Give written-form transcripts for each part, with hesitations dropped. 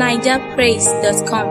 NigerPraise.com.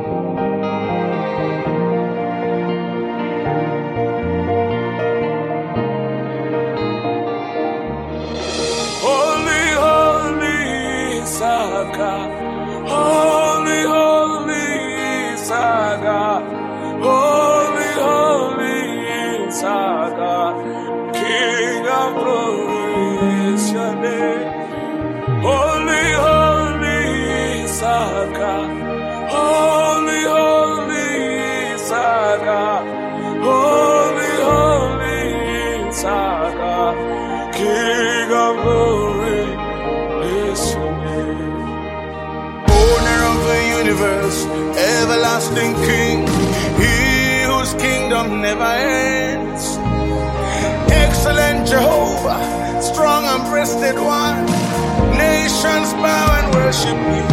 Holy, holy Saga, holy, holy Saga, holy, holy Saga, King of glory is your name. Holy, holy Saga, holy, holy Saga, holy, holy Saga, King of glory is your name. Owner of the universe, everlasting King, He whose kingdom never ends. Excellent Jehovah, strong and breasted one, nations bow and worship you.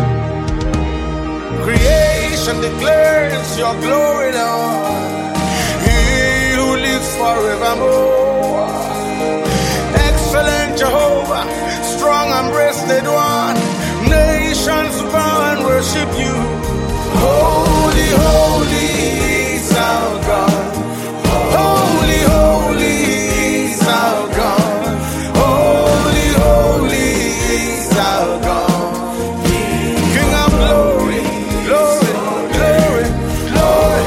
Creation declares your glory, Lord. He who lives forevermore. Excellent Jehovah, strong and breasted one, nations bow and worship you. Holy, holy is our God. Holy, holy is our God. Holy, holy is our God. King of glory, glory, glory, glory.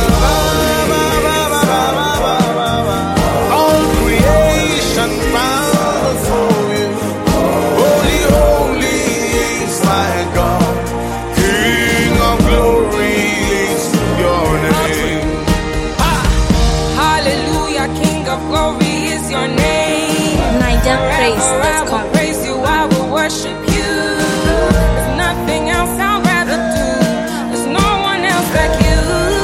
All creation bows for you. Holy, holy is my God. King of glory is your name. Hallelujah, King of glory is your name. NigerPraise.com. Forever I will praise you, I will worship you. There's nothing else I'd rather do. There's no one else like you.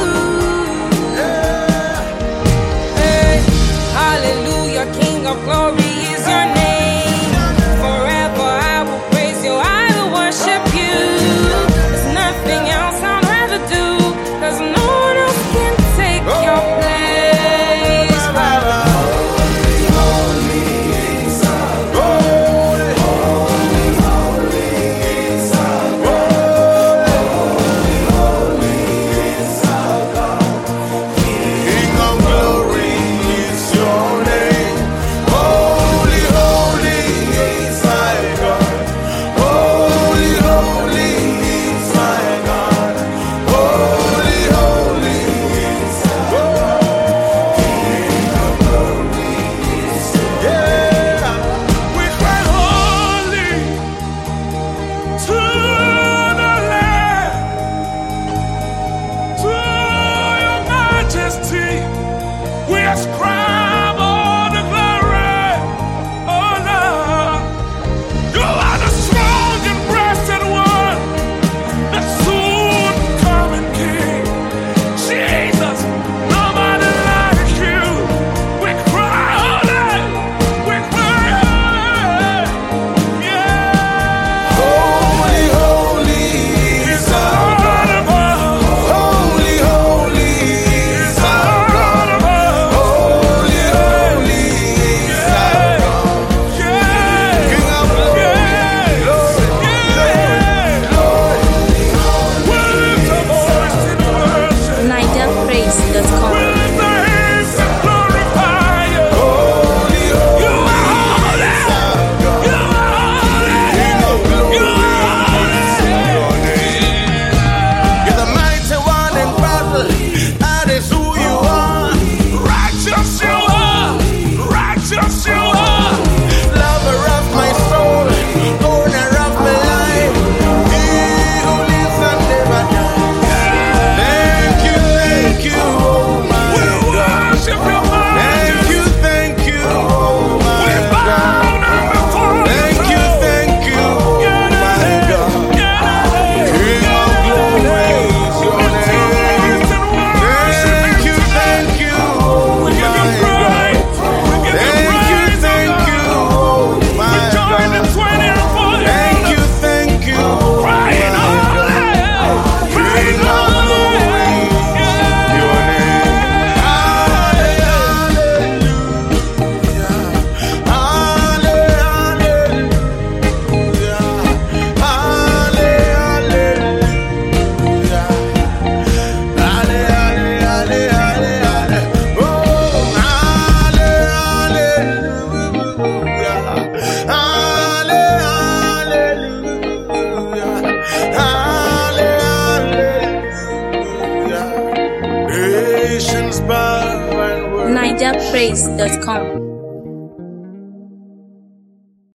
Hey, hallelujah, King of glory is your name. Forever I will praise you, I will worship you. There's nothing else I'd rather do. There's no one else can take your place. King of glory is your name. Holy, holy is my God. Holy, holy is my God. Holy, holy is God. King of glory is your name. Yeah. We cry holy to the Lamb, to your majesty. We ascribe all the glory, oh Lord. You are the strong and breasted one, the soon coming King. Jesus, nobody like you. We cry holy, we cry holy, yeah. Holy, holy is our God. Holy, holy is our God. Holy, holy is our God. King of glory, glory, glory, glory. We lift our voice in worship. NigerPraise.com. We lift our hands and glorify you. Holy, You holy are holy. is our God. You are holy. King of glory You are is holy. your name. You're the mighty one in battle. That is who you are. Righteous you are. Righteous you are. Lover of my soul, owner of my life, He who lives and never dies. Thank you, oh my We God. worship your majesty. Thank you, oh We my bow God. down before you. Thank you, oh my God. King of glory is your name. Thank you, oh my God. Thank you, NigerPraise.com.